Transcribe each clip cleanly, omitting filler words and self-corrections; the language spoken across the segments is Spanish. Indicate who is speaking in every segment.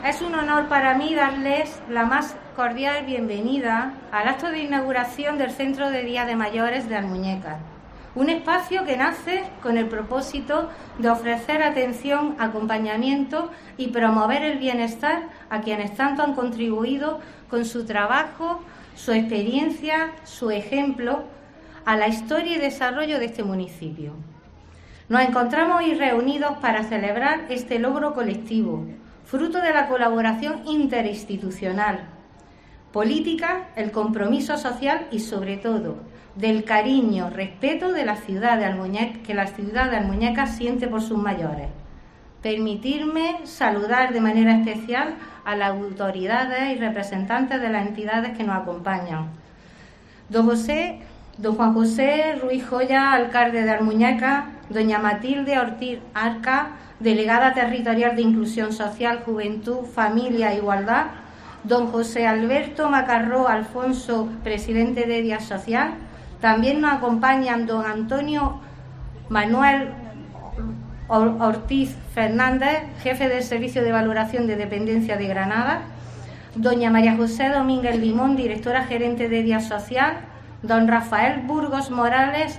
Speaker 1: Es un honor para mí darles la más cordial bienvenida al acto de inauguración del Centro de Día de Mayores de Almuñécar, un espacio que nace con el propósito de ofrecer atención, acompañamiento y promover el bienestar a quienes tanto han contribuido con su trabajo, su experiencia, su ejemplo a la historia y desarrollo de este municipio. Nos encontramos hoy reunidos para celebrar este logro colectivo, fruto de la colaboración interinstitucional, política, el compromiso social y, sobre todo, del cariño, respeto de la ciudad de Almuñécar, que la ciudad de Almuñécar siente por sus mayores. Permitirme saludar de manera especial a las autoridades y representantes de las entidades que nos acompañan. Don Juan José Ruiz Joya, alcalde de Almuñécar, doña Matilde Ortiz Arca, delegada territorial de Inclusión Social, Juventud, Familia e Igualdad, don José Alberto Macarró Alfonso, presidente de Día Social. También nos acompañan don Antonio Manuel Ortiz Fernández, jefe del Servicio de Valoración de Dependencia de Granada, doña María José Domínguez Limón, directora gerente de Día Social, don Rafael Burgos Morales,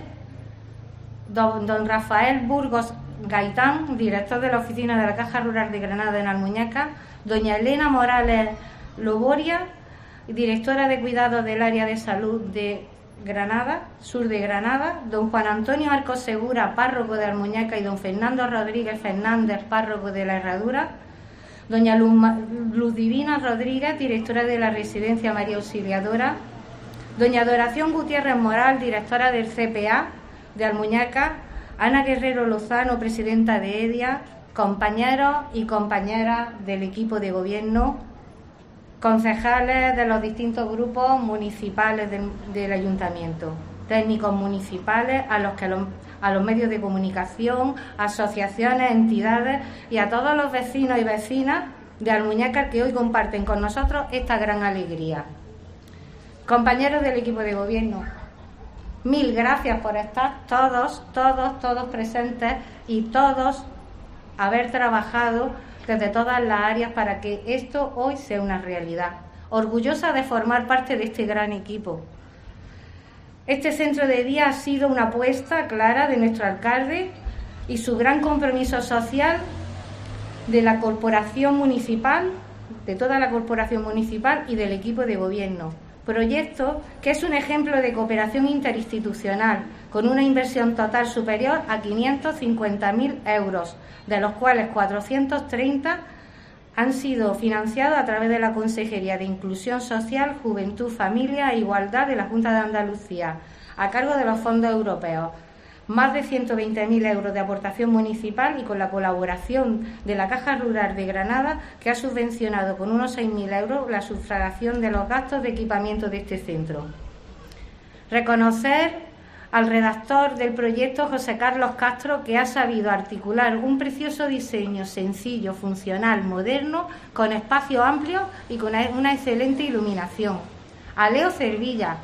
Speaker 1: don Rafael Burgos Gaitán, director de la Oficina de la Caja Rural de Granada en Almuñécar, doña Elena Morales Loboria, directora de Cuidados del Área de Salud de Granada, sur de Granada, don Juan Antonio Arcos Segura, párroco de Almuñécar, y don Fernando Rodríguez Fernández, párroco de La Herradura, doña Luz Divina Rodríguez, directora de la Residencia María Auxiliadora, doña Adoración Gutiérrez Moral, directora del CPA de Almuñécar, Ana Guerrero Lozano, presidenta de EDIA, compañeros y compañeras del equipo de gobierno, concejales de los distintos grupos municipales del ayuntamiento, técnicos municipales, a los medios de comunicación, asociaciones, entidades y a todos los vecinos y vecinas de Almuñécar que hoy comparten con nosotros esta gran alegría. Compañeros del equipo de gobierno, mil gracias por estar todos presentes y todos haber trabajado desde todas las áreas para que esto hoy sea una realidad. Orgullosa de formar parte de este gran equipo. Este centro de día ha sido una apuesta clara de nuestro alcalde y su gran compromiso social de la corporación municipal, de toda la corporación municipal y del equipo de gobierno. Proyecto que es un ejemplo de cooperación interinstitucional con una inversión total superior a 550.000 euros, de los cuales 430 han sido financiados a través de la Consejería de Inclusión Social, Juventud, Familia e Igualdad de la Junta de Andalucía, a cargo de los fondos europeos. Más de 120.000 euros de aportación municipal y con la colaboración de la Caja Rural de Granada, que ha subvencionado con unos 6.000 euros la sufragación de los gastos de equipamiento de este centro. Reconocer al redactor del proyecto, José Carlos Castro, que ha sabido articular un precioso diseño sencillo, funcional, moderno, con espacio amplio y con una excelente iluminación. A Leo Cervilla,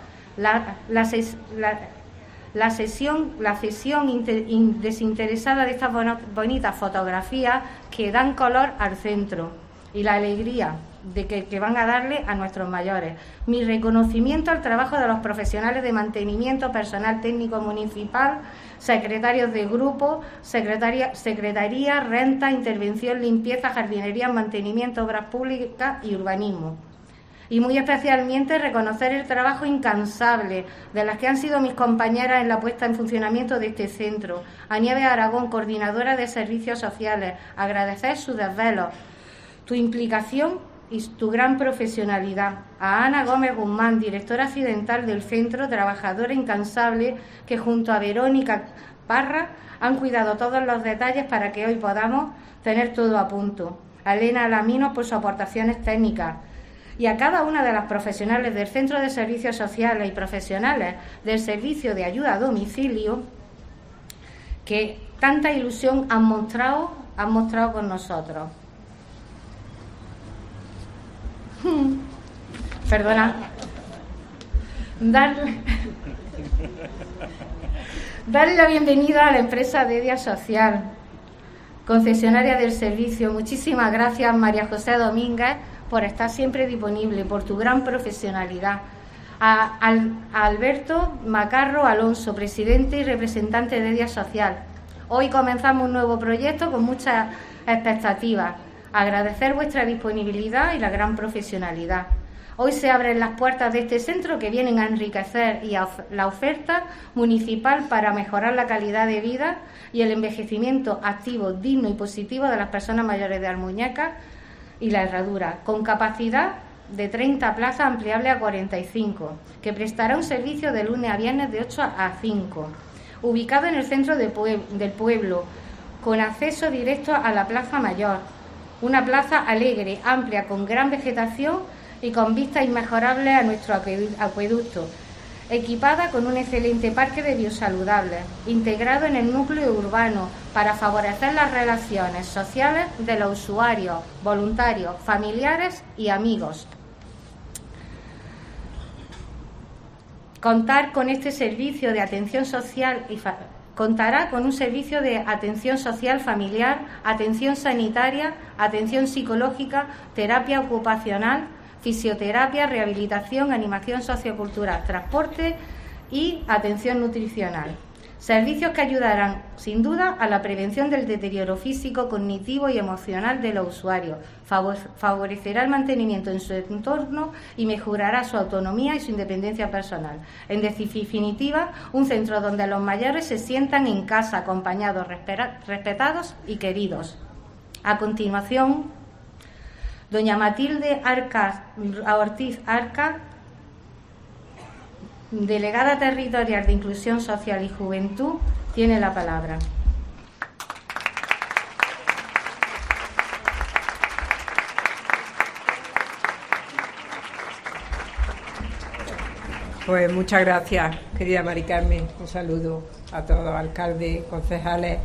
Speaker 1: la cesión desinteresada de estas bonitas fotografías que dan color al centro y la alegría de que van a darle a nuestros mayores. Mi reconocimiento al trabajo de los profesionales de mantenimiento, personal técnico municipal, secretarios de grupo, secretaría, renta, intervención, limpieza, jardinería, mantenimiento, obras públicas y urbanismo. Y muy especialmente reconocer el trabajo incansable de las que han sido mis compañeras en la puesta en funcionamiento de este centro. A Nieves Aragón, coordinadora de servicios sociales, agradecer su desvelo, tu implicación y tu gran profesionalidad. A Ana Gómez Guzmán, directora accidental del centro, trabajadora incansable, que junto a Verónica Parra han cuidado todos los detalles para que hoy podamos tener todo a punto. A Elena Alaminos por sus aportaciones técnicas. Y a cada una de las profesionales del Centro de Servicios Sociales y profesionales del Servicio de Ayuda a Domicilio, que tanta ilusión han mostrado con nosotros. Perdona. Darle la bienvenida a la empresa de Día Social, concesionaria del servicio. Muchísimas gracias, María José Domínguez, por estar siempre disponible, por tu gran profesionalidad. A Alberto Macarro Alonso, presidente y representante de Día Social. Hoy comenzamos un nuevo proyecto con muchas expectativas. Agradecer vuestra disponibilidad y la gran profesionalidad. Hoy se abren las puertas de este centro que vienen a enriquecer la oferta municipal para mejorar la calidad de vida y el envejecimiento activo, digno y positivo de las personas mayores de Almuñécar y La Herradura, con capacidad de 30 plazas ampliable a 45, que prestará un servicio de lunes a viernes de 8 a 5, ubicado en el centro del pueblo, con acceso directo a la Plaza Mayor, una plaza alegre, amplia, con gran vegetación y con vistas inmejorables a nuestro acueducto, equipada con un excelente parque de biosaludables, integrado en el núcleo urbano para favorecer las relaciones sociales de los usuarios, voluntarios, familiares y amigos. Contar con este servicio de atención social contará con un servicio de atención social familiar, atención sanitaria, atención psicológica, terapia ocupacional, fisioterapia, rehabilitación, animación sociocultural, transporte y atención nutricional. Servicios que ayudarán, sin duda, a la prevención del deterioro físico, cognitivo y emocional de los usuarios, favorecerá el mantenimiento en su entorno y mejorará su autonomía y su independencia personal. En definitiva, un centro donde los mayores se sientan en casa, acompañados, respetados y queridos. A continuación, doña Matilde Ortiz Arca, delegada territorial de Inclusión Social y Juventud, tiene la palabra.
Speaker 2: Pues muchas gracias, querida Mari Carmen. Un saludo a todos, alcaldes, concejales,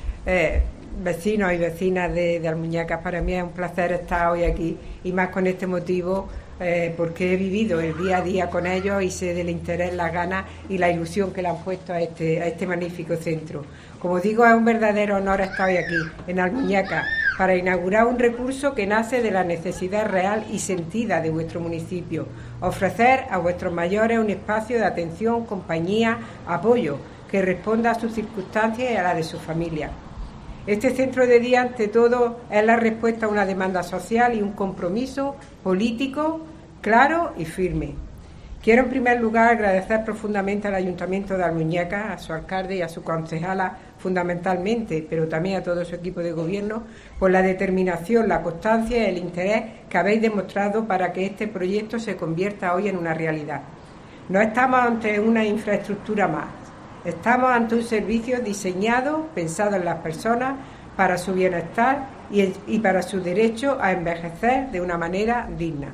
Speaker 2: vecinos y vecinas de Almuñécar. Para mí es un placer estar hoy aquí, y más con este motivo, porque he vivido el día a día con ellos y sé del interés, las ganas y la ilusión que le han puesto a este magnífico centro. Como digo, es un verdadero honor estar hoy aquí, en Almuñécar, para inaugurar un recurso que nace de la necesidad real y sentida de vuestro municipio: ofrecer a vuestros mayores un espacio de atención, compañía, apoyo, que responda a sus circunstancias y a la de su familia. Este centro de día, ante todo, es la respuesta a una demanda social y un compromiso político claro y firme. Quiero, en primer lugar, agradecer profundamente al Ayuntamiento de Almuñécar, a su alcalde y a su concejala fundamentalmente, pero también a todo su equipo de gobierno, por la determinación, la constancia y el interés que habéis demostrado para que este proyecto se convierta hoy en una realidad. No estamos ante una infraestructura más. Estamos ante un servicio diseñado, pensado en las personas, para su bienestar y para su derecho a envejecer de una manera digna.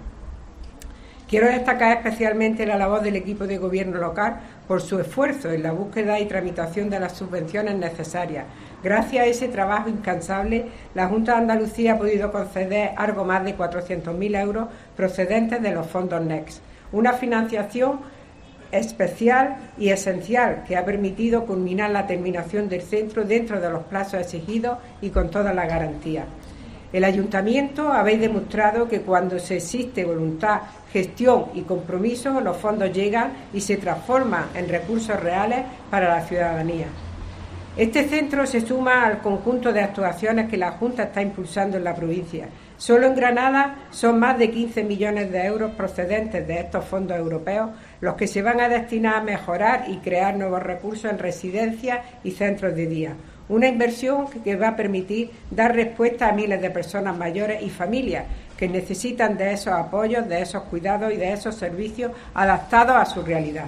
Speaker 2: Quiero destacar especialmente la labor del equipo de gobierno local por su esfuerzo en la búsqueda y tramitación de las subvenciones necesarias. Gracias a ese trabajo incansable, la Junta de Andalucía ha podido conceder algo más de 400.000 euros procedentes de los fondos NECST, una financiación especial y esencial que ha permitido culminar la terminación del centro dentro de los plazos exigidos y con todas las garantías. El Ayuntamiento habéis demostrado que cuando se existe voluntad, gestión y compromiso, los fondos llegan y se transforman en recursos reales para la ciudadanía. Este centro se suma al conjunto de actuaciones que la Junta está impulsando en la provincia. Solo en Granada son más de 15 millones de euros procedentes de estos fondos europeos los que se van a destinar a mejorar y crear nuevos recursos en residencias y centros de día. Una inversión que va a permitir dar respuesta a miles de personas mayores y familias que necesitan de esos apoyos, de esos cuidados y de esos servicios adaptados a su realidad.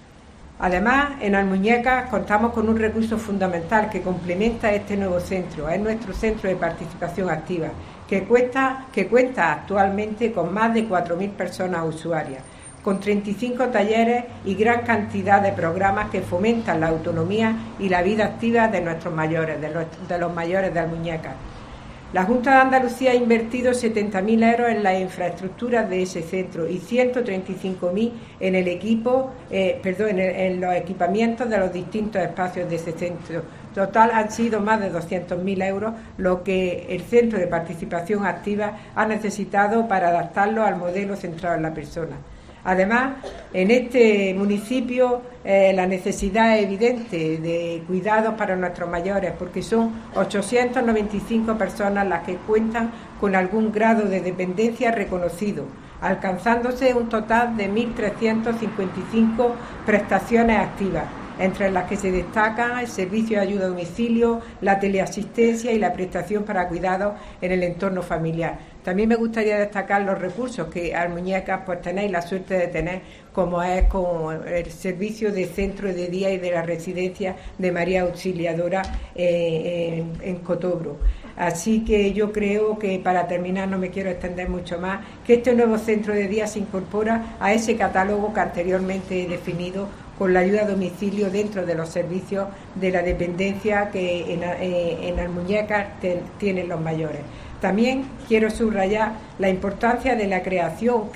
Speaker 2: Además, en Almuñécar contamos con un recurso fundamental que complementa este nuevo centro. Es nuestro centro de participación activa, que cuenta actualmente con más de 4.000 personas usuarias, con 35 talleres y gran cantidad de programas que fomentan la autonomía y la vida activa de nuestros mayores, de los mayores de Almuñécar. La Junta de Andalucía ha invertido 70.000 euros en las infraestructuras de ese centro y 135.000 en los equipamientos de los distintos espacios de ese centro, total han sido más de 200.000 euros lo que el Centro de Participación Activa ha necesitado para adaptarlo al modelo centrado en la persona. Además, en este municipio la necesidad es evidente de cuidados para nuestros mayores, porque son 895 personas las que cuentan con algún grado de dependencia reconocido, alcanzándose un total de 1.355 prestaciones activas, entre las que se destacan el servicio de ayuda a domicilio, la teleasistencia y la prestación para cuidados en el entorno familiar. También me gustaría destacar los recursos que Almuñécar pues tenéis la suerte de tener, como es con el servicio de centro de día y de la residencia de María Auxiliadora en Cotobro. Así que yo creo que, para terminar, no me quiero extender mucho más, que este nuevo centro de día se incorpora a ese catálogo que anteriormente he definido con la ayuda a domicilio dentro de los servicios de la dependencia que en Almuñécar tienen los mayores. También quiero subrayar la importancia de la creación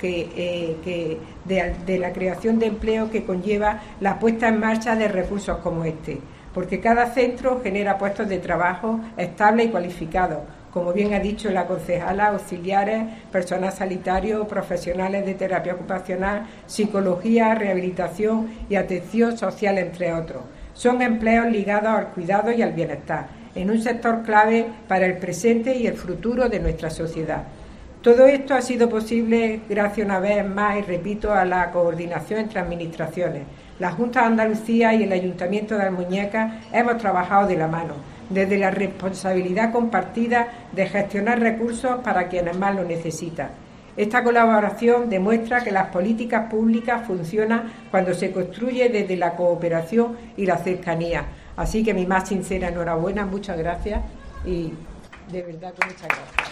Speaker 2: de la creación de empleo que conlleva la puesta en marcha de recursos como este, porque cada centro genera puestos de trabajo estables y cualificados, como bien ha dicho la concejala, auxiliares, personal sanitario, profesionales de terapia ocupacional, psicología, rehabilitación y atención social, entre otros. Son empleos ligados al cuidado y al bienestar, en un sector clave para el presente y el futuro de nuestra sociedad. Todo esto ha sido posible gracias una vez más, y repito, a la coordinación entre administraciones. La Junta de Andalucía y el Ayuntamiento de Almuñécar hemos trabajado de la mano, desde la responsabilidad compartida de gestionar recursos para quienes más lo necesitan. Esta colaboración demuestra que las políticas públicas funcionan cuando se construye desde la cooperación y la cercanía. Así que mi más sincera enhorabuena, muchas gracias y de verdad que muchas gracias.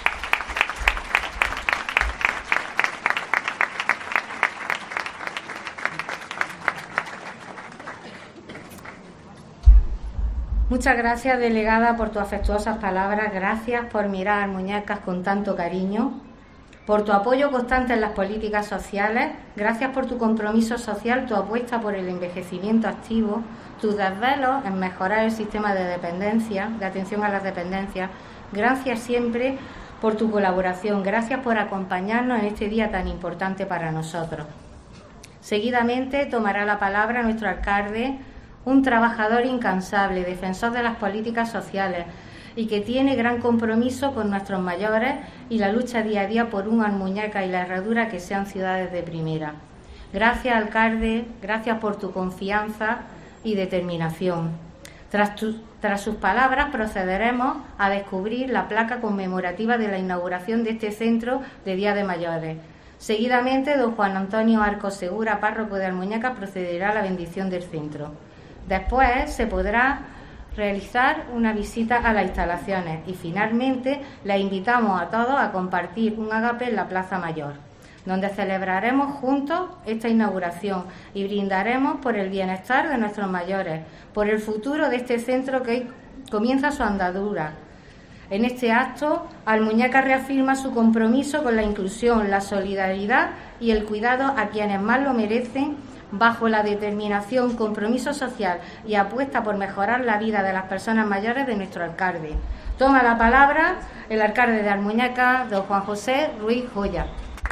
Speaker 1: Muchas gracias, delegada, por tus afectuosas palabras. Gracias por mirar a Almuñécar con tanto cariño, por tu apoyo constante en las políticas sociales. Gracias por tu compromiso social, tu apuesta por el envejecimiento activo, tus desvelos en mejorar el sistema de dependencia, de atención a las dependencias. Gracias siempre por tu colaboración. Gracias por acompañarnos en este día tan importante para nosotros. Seguidamente tomará la palabra nuestro alcalde, un trabajador incansable, defensor de las políticas sociales y que tiene gran compromiso con nuestros mayores y la lucha día a día por un Almuñécar y la Herradura que sean ciudades de primera. Gracias, alcalde, gracias por tu confianza y determinación. Tras sus palabras procederemos a descubrir la placa conmemorativa de la inauguración de este centro de Día de Mayores. Seguidamente, don Juan Antonio Arcos Segura, párroco de Almuñécar, procederá a la bendición del centro. Después se podrá realizar una visita a las instalaciones y finalmente les invitamos a todos a compartir un agape en la Plaza Mayor, donde celebraremos juntos esta inauguración y brindaremos por el bienestar de nuestros mayores, por el futuro de este centro que comienza su andadura. En este acto, Almuñécar reafirma su compromiso con la inclusión, la solidaridad y el cuidado a quienes más lo merecen, bajo la determinación, compromiso social y apuesta por mejorar la vida de las personas mayores de nuestro alcalde. Toma la palabra el alcalde de Almuñécar, don Juan José Ruiz Joya.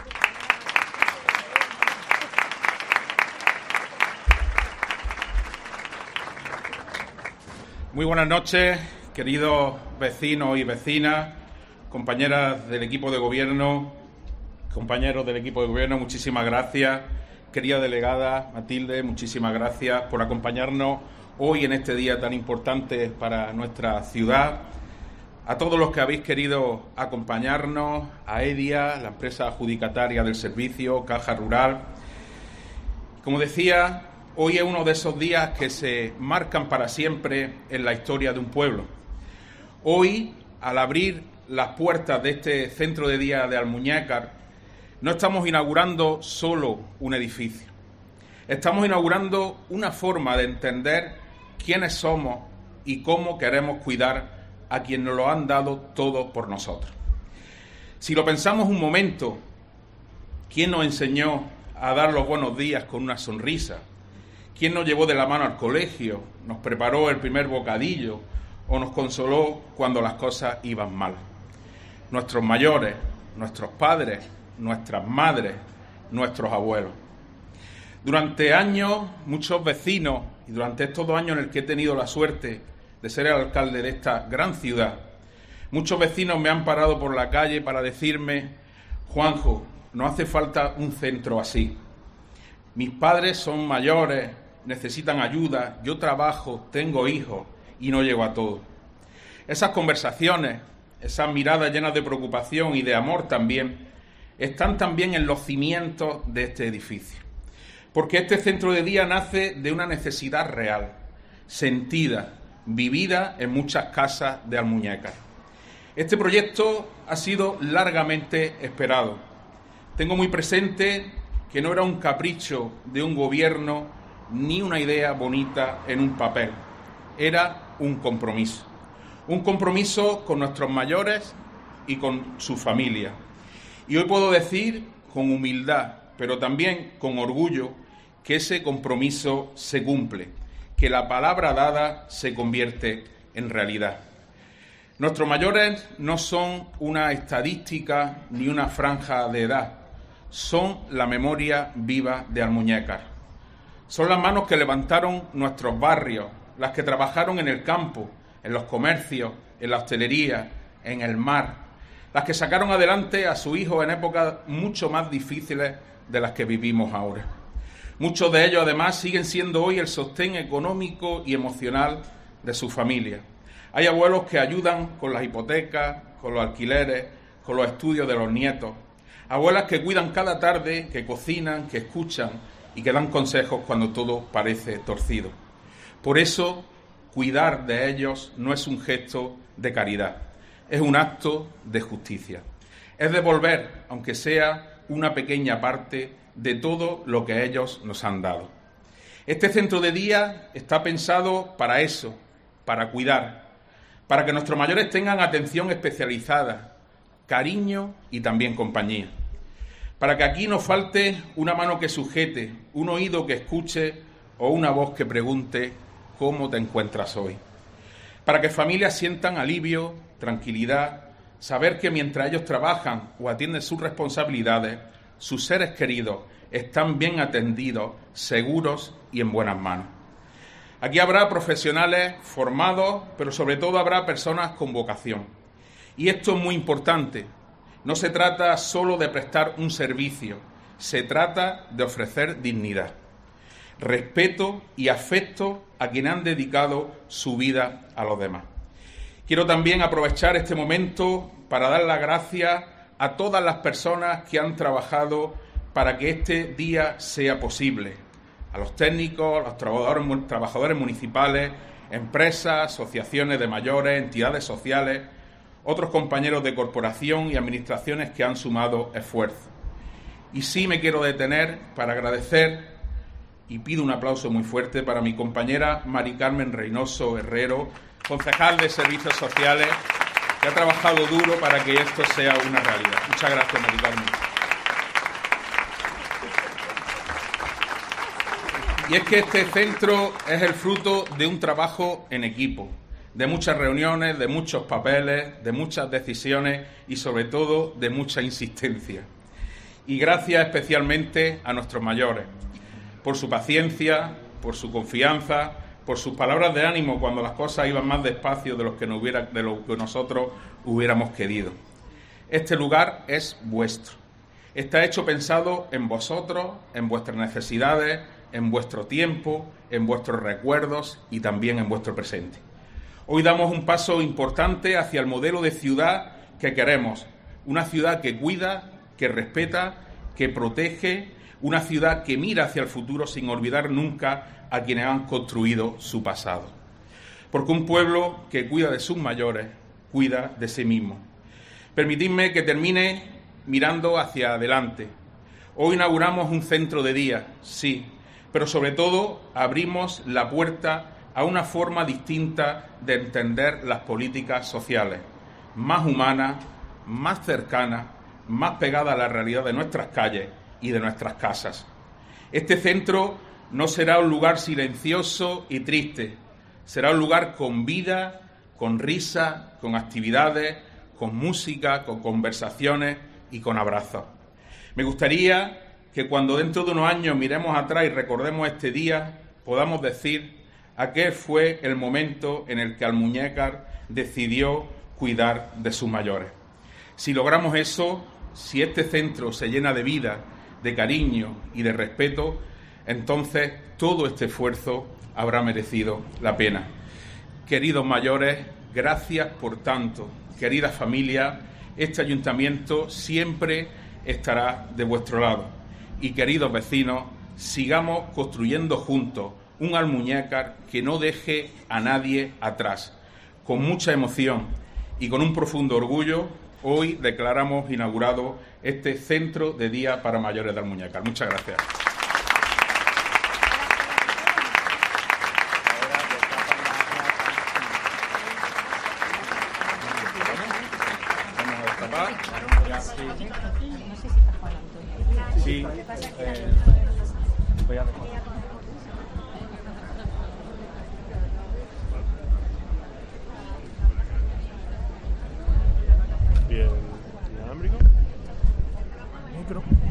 Speaker 3: Muy buenas noches, queridos vecinos y vecinas, compañeras del equipo de gobierno, compañeros del equipo de gobierno, muchísimas gracias. Querida delegada Matilde, muchísimas gracias por acompañarnos hoy en este día tan importante para nuestra ciudad. A todos los que habéis querido acompañarnos, a EDIA, la empresa adjudicataria del servicio, Caja Rural. Como decía, hoy es uno de esos días que se marcan para siempre en la historia de un pueblo. Hoy, al abrir las puertas de este centro de día de Almuñécar, no estamos inaugurando solo un edificio. Estamos inaugurando una forma de entender quiénes somos y cómo queremos cuidar a quienes nos lo han dado todo por nosotros. Si lo pensamos un momento, ¿quién nos enseñó a dar los buenos días con una sonrisa? ¿Quién nos llevó de la mano al colegio, nos preparó el primer bocadillo o nos consoló cuando las cosas iban mal? Nuestros mayores, nuestros padres, nuestras madres, nuestros abuelos. Durante años, muchos vecinos, y durante estos 2 años en el que he tenido la suerte de ser el alcalde de esta gran ciudad, muchos vecinos me han parado por la calle para decirme: Juanjo, no hace falta un centro así. Mis padres son mayores, necesitan ayuda, yo trabajo, tengo hijos y no llego a todo. Esas conversaciones, esas miradas llenas de preocupación y de amor también, están también en los cimientos de este edificio. Porque este centro de día nace de una necesidad real, sentida, vivida en muchas casas de Almuñécar. Este proyecto ha sido largamente esperado. Tengo muy presente que no era un capricho de un gobierno ni una idea bonita en un papel. Era un compromiso. Un compromiso con nuestros mayores y con su familia. Y hoy puedo decir con humildad, pero también con orgullo, que ese compromiso se cumple, que la palabra dada se convierte en realidad. Nuestros mayores no son una estadística ni una franja de edad, son la memoria viva de Almuñécar. Son las manos que levantaron nuestros barrios, las que trabajaron en el campo, en los comercios, en la hostelería, en el mar, las que sacaron adelante a sus hijos en épocas mucho más difíciles de las que vivimos ahora. Muchos de ellos, además, siguen siendo hoy el sostén económico y emocional de su familia. Hay abuelos que ayudan con las hipotecas, con los alquileres, con los estudios de los nietos. Abuelas que cuidan cada tarde, que cocinan, que escuchan y que dan consejos cuando todo parece torcido. Por eso, cuidar de ellos no es un gesto de caridad, es un acto de justicia. Es devolver, aunque sea una pequeña parte, de todo lo que ellos nos han dado. Este centro de día está pensado para eso, para cuidar, para que nuestros mayores tengan atención especializada, cariño y también compañía. Para que aquí no falte una mano que sujete, un oído que escuche o una voz que pregunte ¿cómo te encuentras hoy? Para que familias sientan alivio, tranquilidad, saber que mientras ellos trabajan o atienden sus responsabilidades, sus seres queridos están bien atendidos, seguros y en buenas manos. Aquí habrá profesionales formados, pero sobre todo habrá personas con vocación. Y esto es muy importante. No se trata solo de prestar un servicio, se trata de ofrecer dignidad, respeto y afecto a quienes han dedicado su vida a los demás. Quiero también aprovechar este momento para dar las gracias a todas las personas que han trabajado para que este día sea posible. A los técnicos, a los trabajadores municipales, empresas, asociaciones de mayores, entidades sociales, otros compañeros de corporación y administraciones que han sumado esfuerzo. Y sí me quiero detener para agradecer, y pido un aplauso muy fuerte para mi compañera Mari Carmen Reynoso Herrero, concejal de Servicios Sociales, que ha trabajado duro para que esto sea una realidad. Muchas gracias, Mari Carmen. Y es que este centro es el fruto de un trabajo en equipo, de muchas reuniones, de muchos papeles, de muchas decisiones y sobre todo de mucha insistencia. Y gracias especialmente a nuestros mayores, por su paciencia, por su confianza, por sus palabras de ánimo cuando las cosas iban más despacio de lo que nosotros hubiéramos querido. Este lugar es vuestro. Está hecho pensado en vosotros, en vuestras necesidades, en vuestro tiempo, en vuestros recuerdos y también en vuestro presente. Hoy damos un paso importante hacia el modelo de ciudad que queremos. Una ciudad que cuida, que respeta, que protege, una ciudad que mira hacia el futuro sin olvidar nunca a quienes han construido su pasado. Porque un pueblo que cuida de sus mayores, cuida de sí mismo. Permitidme que termine mirando hacia adelante. Hoy inauguramos un centro de día, sí, pero sobre todo abrimos la puerta a una forma distinta de entender las políticas sociales, más humana, más cercana, más pegada a la realidad de nuestras calles y de nuestras casas. Este centro no será un lugar silencioso y triste, será un lugar con vida, con risa, con actividades, con música, con conversaciones y con abrazos. Me gustaría que cuando dentro de unos años miremos atrás y recordemos este día, podamos decir aquel fue el momento en el que Almuñécar decidió cuidar de sus mayores. Si logramos eso, si este centro se llena de vida, de cariño y de respeto, entonces todo este esfuerzo habrá merecido la pena. Queridos mayores, gracias por tanto. Querida familia, este ayuntamiento siempre estará de vuestro lado. Y queridos vecinos, sigamos construyendo juntos un Almuñécar que no deje a nadie atrás. Con mucha emoción y con un profundo orgullo, hoy declaramos inaugurado este Centro de Día para Mayores de Almuñécar. Muchas gracias.
Speaker 4: Sí, voy a dejar. Bien, inalámbrico. Micro.